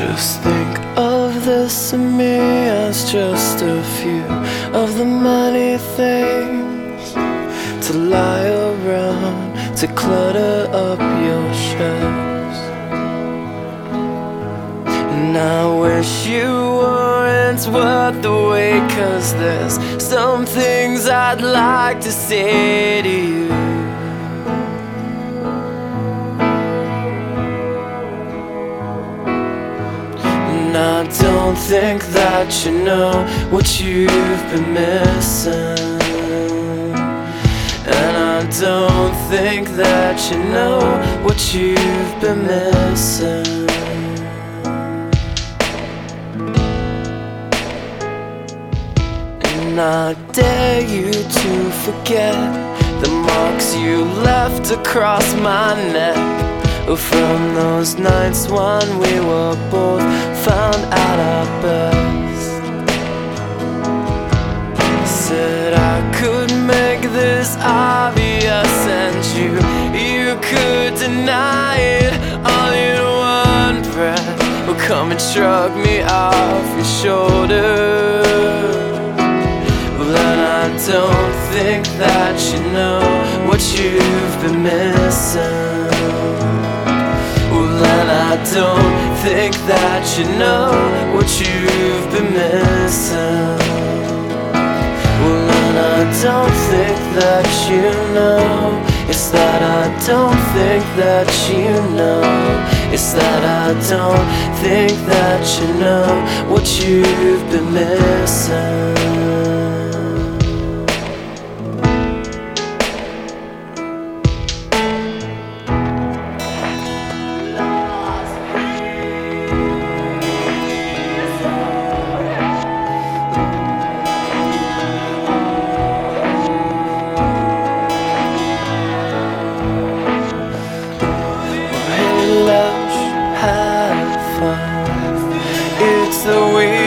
Just think of this and me as just a few of the many things to lie around, to clutter up your shelves. And I wish you weren't worth the wait, 'cause there's some things I'd like to say to you. I don't think that you know what you've been missing, and I don't think that you know what you've been missing. And I dare you to forget the marks you left across my neck, from those nights when we were both found at our best. Said I could make this obvious, and you could deny it all in one breath. Well, come and shrug me off your shoulder. Well, and I don't think that you know what you've been missing. And I don't think that you know what you've been missing. Well, and I don't think that you know. It's that I don't think that you know. It's that I don't think that you know what you've been missing. It's the way